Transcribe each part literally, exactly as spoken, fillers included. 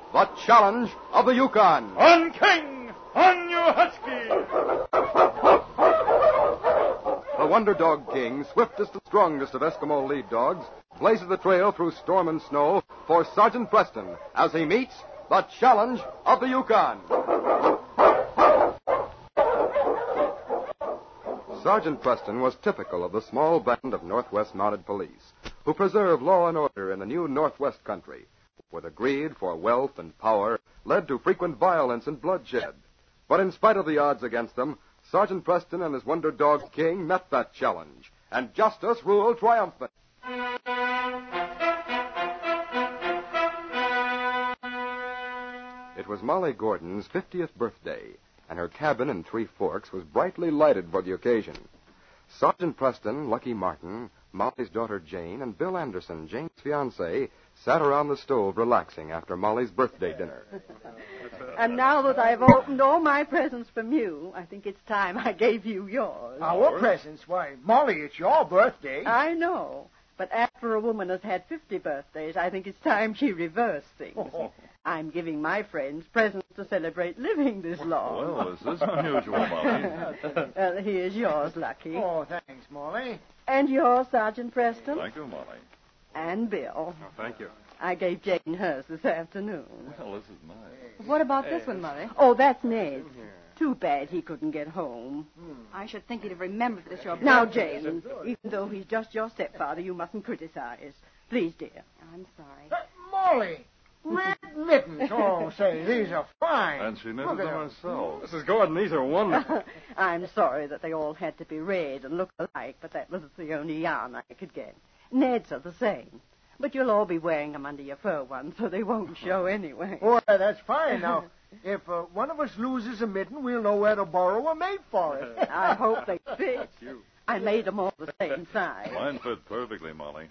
The Challenge of the Yukon. On, King! On, you husky! The Wonder Dog King, swiftest and strongest of Eskimo lead dogs, blazes the trail through storm and snow for Sergeant Preston as he meets the Challenge of the Yukon. Sergeant Preston was typical of the small band of Northwest Mounted Police who preserve law and order in the new Northwest country, where the greed for wealth and power led to frequent violence and bloodshed. But in spite of the odds against them, Sergeant Preston and his Wonder Dog King met that challenge, and justice ruled triumphant. It was Molly Gordon's fiftieth birthday, and her cabin in Three Forks was brightly lighted for the occasion. Sergeant Preston, Lucky Martin, Molly's daughter Jane, and Bill Anderson, Jane's fiancé, sat around the stove relaxing after Molly's birthday dinner. And now that I've opened all my presents from you, I think it's time I gave you yours. Our presents? Why, Molly, it's your birthday. I know. But after a woman has had fifty birthdays, I think it's time she reversed things. Oh. I'm giving my friends presents to celebrate living this long. Well, this is unusual, Molly. Well, here's yours, Lucky. Oh, thanks, Molly. And yours, Sergeant Preston. Thank you, Molly. And Bill. Oh, thank you. I gave Jane hers this afternoon. Well, this is nice. What about this one, Mother? Oh, that's Ned's. Too bad he couldn't get home. I should think he'd have remembered this your Now, birthday. Jane, even though he's just your stepfather, you mustn't criticize. Please, dear. I'm sorry. Uh, Molly, red mittens. Oh, say, these are fine. And she knitted Look at them them. herself. Missus Gordon, these are wonderful. I'm sorry that they all had to be red and look alike, but that was the only yarn I could get. Ned's are the same. But you'll all be wearing them under your fur ones, so they won't show anyway. Oh, that's fine. Now, if uh, one of us loses a mitten, we'll know where to borrow a mate for it. I hope they fit. I made them all the same size. Mine fit perfectly, Molly.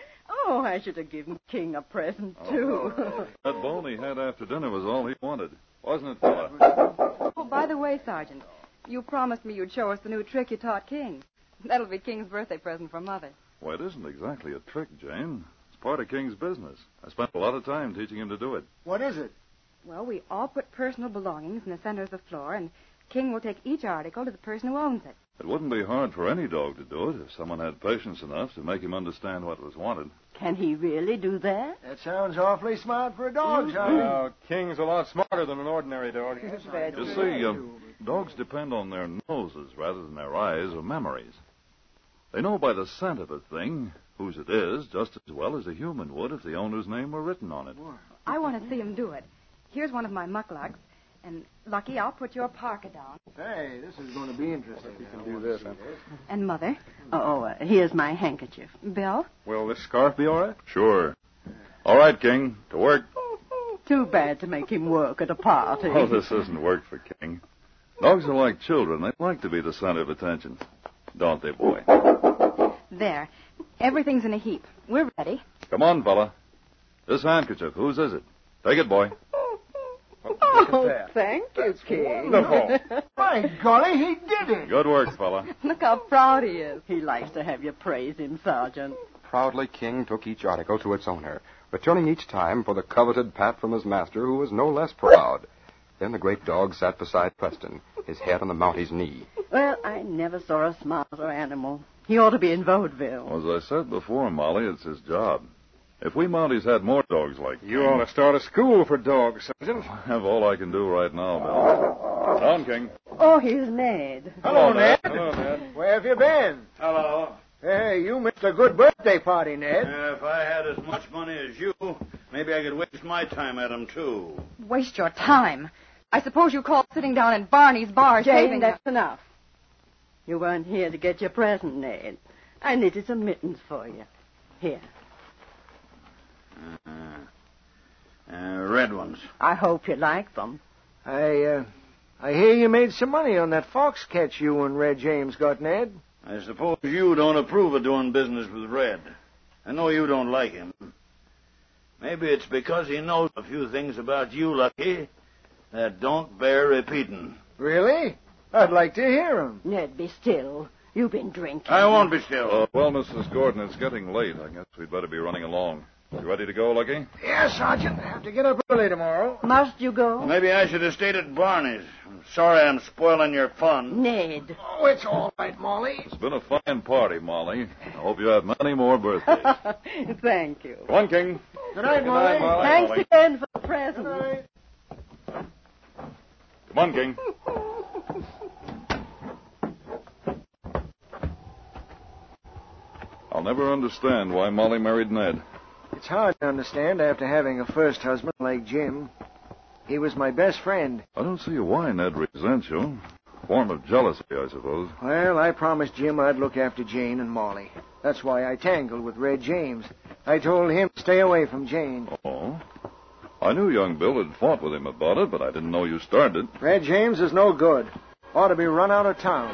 Oh, I should have given King a present, too. That bone he had after dinner was all he wanted. Wasn't it, fella? Oh, by the way, Sergeant, you promised me you'd show us the new trick you taught King. That'll be King's birthday present for Mother. Well, it isn't exactly a trick, Jane. It's part of King's business. I spent a lot of time teaching him to do it. What is it? Well, we all put personal belongings in the center of the floor, and King will take each article to the person who owns it. It wouldn't be hard for any dog to do it if someone had patience enough to make him understand what was wanted. Can he really do that? That sounds awfully smart for a dog, Sergeant. Now, King's a lot smarter than an ordinary dog. You see, uh, dogs depend on their noses rather than their eyes or memories. They know by the scent of a thing whose it is just as well as a human would if the owner's name were written on it. I want to see him do it. Here's one of my mucklucks. And, Lucky, I'll put your parka down. Hey, this is going to be interesting. You can do this, huh? And Mother? Oh, uh, here's my handkerchief. Bill? Will this scarf be all right? Sure. All right, King. To work. Too bad to make him work at a party. Oh, this isn't work for King. Dogs are like children. They like to be the center of attention. Don't they, boy? There. Everything's in a heap. We're ready. Come on, fella. This handkerchief, whose is it? Take it, boy. Oh, thank you, King. Wonderful. My golly, he did it. Good work, fella. Look how proud he is. He likes to have you praise him, Sergeant. Proudly, King took each article to its owner, returning each time for the coveted pat from his master, who was no less proud. Then the great dog sat beside Preston, his head on the Mounty's knee. Well, I never saw a smarter animal. He ought to be in vaudeville. As I said before, Molly, it's his job. If we Mounties had more dogs like You ought to start a school for dogs, Sergeant. I have all I can do right now, Bill. Down, King. Oh, here's Ned. Hello, Ned. Hello, Ned. Where have you been? Hello. Hey, you missed a good birthday party, Ned. Uh, if I had as much money as you, maybe I could waste my time at 'em, too. Waste your time. I suppose you call sitting down in Barney's bar Jane, saving... that's enough. You weren't here to get your present, Ned. I knitted some mittens for you. Here. Uh, uh, red ones. I hope you like them. I, uh, I hear you made some money on that fox catch you and Red James got, Ned. I suppose you don't approve of doing business with Red. I know you don't like him. Maybe it's because he knows a few things about you, Lucky, that don't bear repeating. Really? I'd like to hear 'em. Ned, be still. You've been drinking. I won't be still. Uh, well, Missus Gordon, it's getting late. I guess we'd better be running along. You ready to go, Lucky? Yes, Sergeant. I have to get up early tomorrow. Must you go? Maybe I should have stayed at Barney's. I'm sorry I'm spoiling your fun. Ned. Oh, it's all right, Molly. It's been a fine party, Molly. I hope you have many more birthdays. Thank you. Come on, King. Good night, Molly. Molly. Thanks Molly. again for the present. Good night. Come on, King. I'll never understand why Molly married Ned. It's hard to understand after having a first husband like Jim. He was my best friend. I don't see why Ned resents you. Form of jealousy, I suppose. Well, I promised Jim I'd look after Jane and Molly. That's why I tangled with Red James. I told him to stay away from Jane. Oh? I knew young Bill had fought with him about it, but I didn't know you started. Red James is no good. Ought to be run out of town.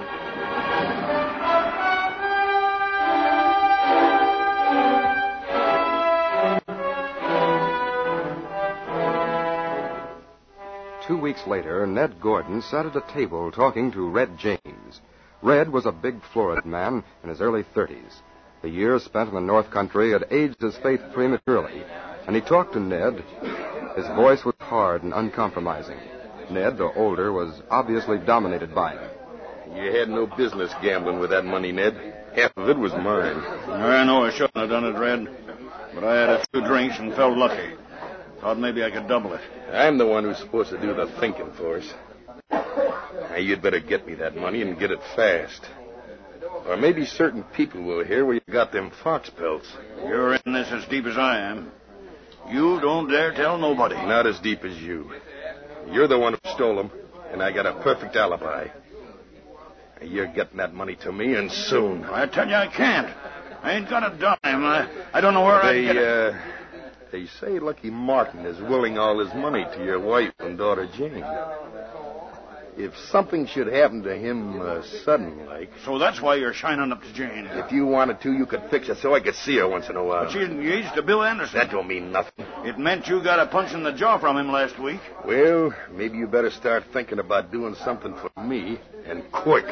Two weeks later, Ned Gordon sat at a table talking to Red James. Red was a big, florid man in his early thirties. The years spent in the North Country had aged his faith prematurely, and he talked to Ned. His voice was hard and uncompromising. Ned, though older, was obviously dominated by him. You had no business gambling with that money, Ned. Half of it was mine. I know I shouldn't have done it, Red. But I had a few drinks and felt lucky. Thought maybe I could double it. I'm the one who's supposed to do the thinking for us. Now, you'd better get me that money and get it fast. Or maybe certain people will hear where you got them fox pelts. You're in this as deep as I am. You don't dare tell nobody. Not as deep as you. You're the one who stole them, and I got a perfect alibi. You're getting that money to me, and soon. I tell you I can't. I ain't got a dime. I, I don't know where They, I get it. uh, they say Lucky Martin is willing all his money to your wife and daughter Jane. If something should happen to him uh, sudden like... So that's why you're shining up to Jane. If you wanted to, you could fix it so I could see her once in a while. But she's engaged to Bill Anderson. That don't mean nothing. It meant you got a punch in the jaw from him last week. Well, maybe you better start thinking about doing something for me, and quick.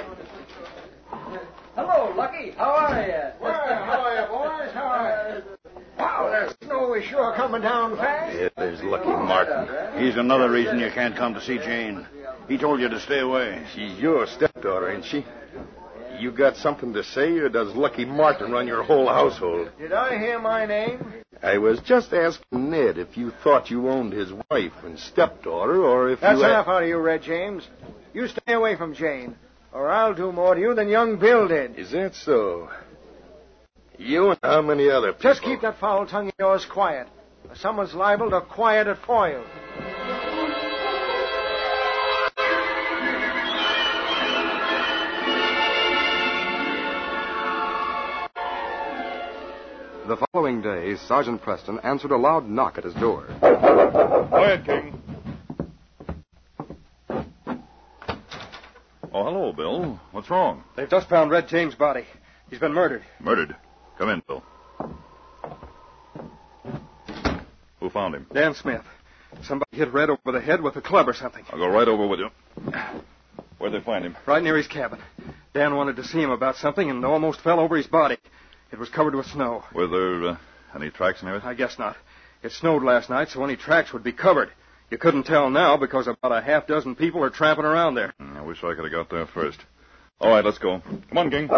Hello, Lucky. How are you? Well, how are you, boys? How are you? Wow, that snow is sure coming down fast. Yeah, there's Lucky Martin. He's another reason you can't come to see Jane. He told you to stay away. She's your stepdaughter, ain't she? You got something to say, or does Lucky Martin run your whole household? Did I hear my name? I was just asking Ned if you thought you owned his wife and stepdaughter, or if That's you... had- enough out of you, Red James. You stay away from Jane, or I'll do more to you than young Bill did. Is that so? You and how many other people? Just keep that foul tongue of yours quiet, or someone's liable to quiet it for you. The following day, Sergeant Preston answered a loud knock at his door. Quiet, King. Oh, hello, Bill. What's wrong? They've just found Red James' body. He's been murdered. Murdered. Come in, Bill. Who found him? Dan Smith. Somebody hit Red over the head with a club or something. I'll go right over with you. Where'd they find him? Right near his cabin. Dan wanted to see him about something and almost fell over his body. It was covered with snow. Were there uh, any tracks near it? I guess not. It snowed last night, so any tracks would be covered. You couldn't tell now because about a half dozen people are tramping around there. I wish I could have got there first. All right, let's go. Come on, King.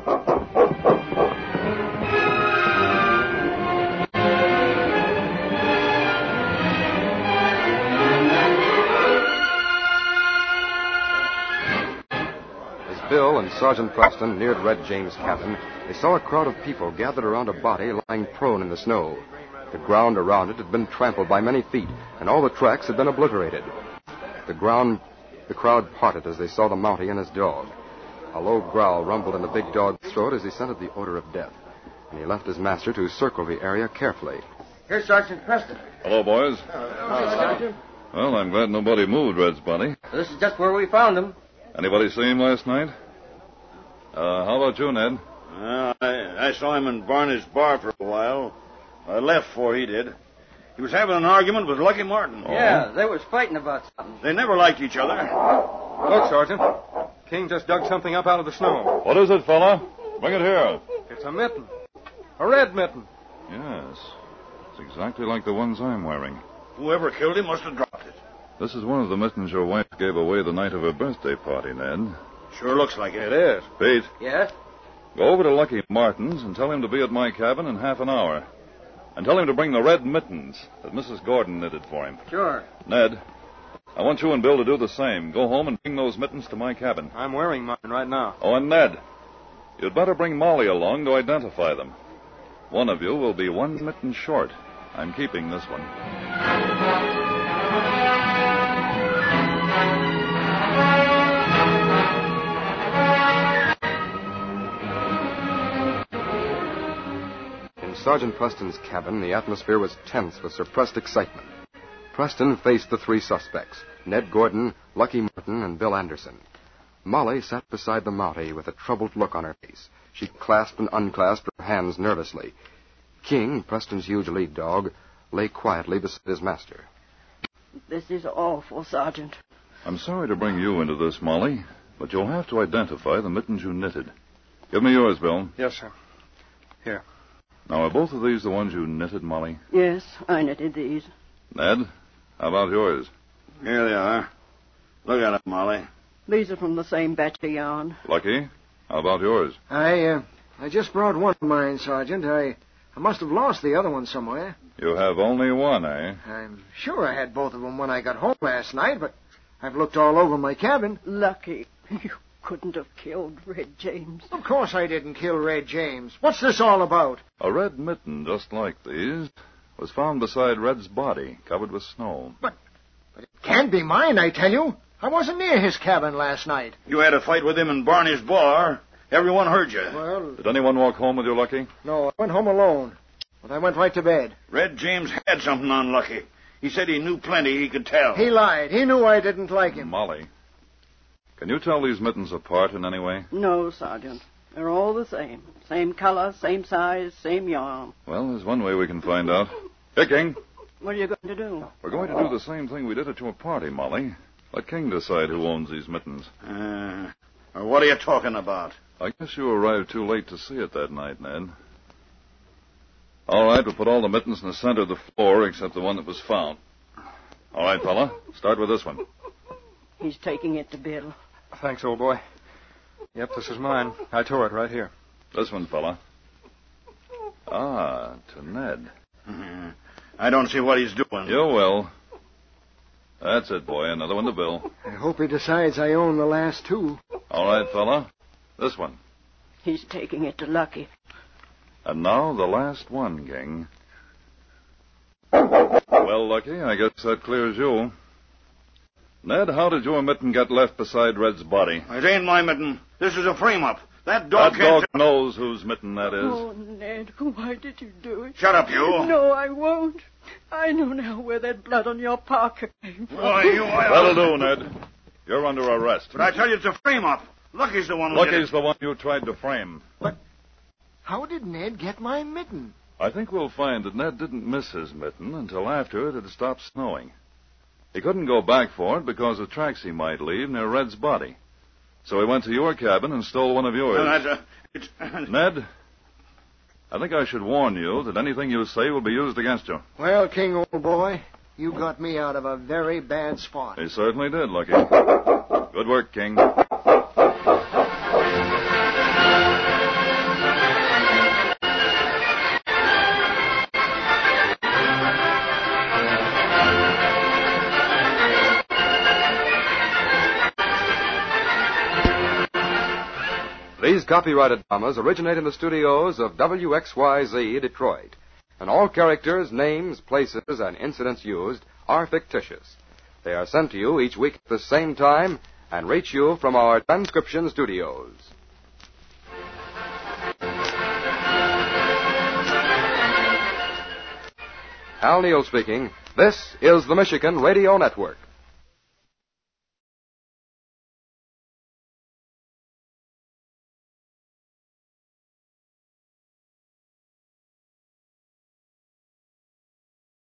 As Bill and Sergeant Preston neared Red James' cabin, they saw a crowd of people gathered around a body lying prone in the snow. The ground around it had been trampled by many feet, and all the tracks had been obliterated. The ground, the crowd parted as they saw the Mountie and his dog. A low growl rumbled in the big dog's throat as he scented the odor of death, and he left his master to circle the area carefully. Here's Sergeant Preston. Hello, boys. Hello, Sergeant. Well, I'm glad nobody moved Red's body. This is just where we found him. Anybody see him last night? Uh, how about you, Ned? Well, I, I saw him in Barney's bar for a while. I left before he did. He was having an argument with Lucky Martin. Oh. Yeah, they was fighting about something. They never liked each other. Look, Sergeant. King just dug something up out of the snow. What is it, fella? Bring it here. It's a mitten. A red mitten. Yes. exactly like the ones I'm wearing. Whoever killed him must have dropped it. This is one of the mittens your wife gave away the night of her birthday party, Ned. Sure looks like it. It is. Pete, Yes? go over to Lucky Martin's and tell him to be at my cabin in half an hour. And tell him to bring the red mittens that Missus Gordon knitted for him. Sure. Ned, I want you and Bill to do the same. Go home and bring those mittens to my cabin. I'm wearing mine right now. Oh, and Ned, you'd better bring Molly along to identify them. One of you will be one mitten short. I'm keeping this one. In Sergeant Preston's cabin, the atmosphere was tense with suppressed excitement. Preston faced the three suspects, Ned Gordon, Lucky Martin, and Bill Anderson. Molly sat beside the Mountie with a troubled look on her face. She clasped and unclasped her hands nervously. King, Preston's huge lead dog, lay quietly beside his master. This is awful, Sergeant. I'm sorry to bring you into this, Molly, but you'll have to identify the mittens you knitted. Give me yours, Bill. Yes, sir. Here. Now, are both of these the ones you knitted, Molly? Yes, I knitted these. Ned, how about yours? Here they are. Look at them, Molly. These are from the same batch of yarn. Lucky, how about yours? I, uh, I just brought one of mine, Sergeant. I, I must have lost the other one somewhere. You have only one, eh? I'm sure I had both of them when I got home last night, but I've looked all over my cabin. Lucky. You couldn't have killed Red James. Of course I didn't kill Red James. What's this all about? A red mitten just like these was found beside Red's body, covered with snow. But, but it can't be mine, I tell you. I wasn't near his cabin last night. You had a fight with him in Barney's bar. Everyone heard you. Well, Did anyone walk home with you, Lucky? no, I went home alone. But I went right to bed. Red James had something on Lucky. He said he knew plenty he could tell. He lied. He knew I didn't like him. Molly, can you tell these mittens apart in any way? No, Sergeant. They're all the same. Same color, same size, same yarn. Well, there's one way we can find out. Here, King. What are you going to do? We're going to do the same thing we did at your party, Molly. Let King decide who owns these mittens. Uh, what are you talking about? I guess you arrived too late to see it that night, Ned. All right, we'll put all the mittens in the center of the floor except the one that was found. All right, fella, start with this one. He's taking it to Bill. Thanks, old boy. Yep, this is mine. I tore it right here. This one, fella. Ah, to Ned. Uh, I don't see what he's doing. You will. That's it, boy. Another one to Bill. I hope he decides I own the last two. All right, fella. This one. He's taking it to Lucky. And now the last one, King. Well, Lucky, I guess that clears you. Ned, how did your mitten get left beside Red's body? It ain't my mitten. This is a frame-up. That dog That can't... dog knows whose mitten that is. Oh, Ned, why did you do it? Shut up, you. No, I won't. I know now where that blood on your parka came from. Why, you... I... That'll do, Ned. You're under arrest. But I tell you, it's a frame-up. Lucky's the one who did Lucky's it. the one you tried to frame. How did Ned get my mitten? I think we'll find that Ned didn't miss his mitten until after it had stopped snowing. He couldn't go back for it because of tracks he might leave near Red's body. So he went to your cabin and stole one of yours. Well, that's a... It's... Ned, I think I should warn you that anything you say will be used against you. Well, King, old boy, you got me out of a very bad spot. He certainly did, Lucky. Good work, King. These copyrighted dramas originate in the studios of W X Y Z Detroit, and all characters, names, places, and incidents used are fictitious. They are sent to you each week at the same time and reach you from our transcription studios. Hal Neal speaking. This is the Michigan Radio Network.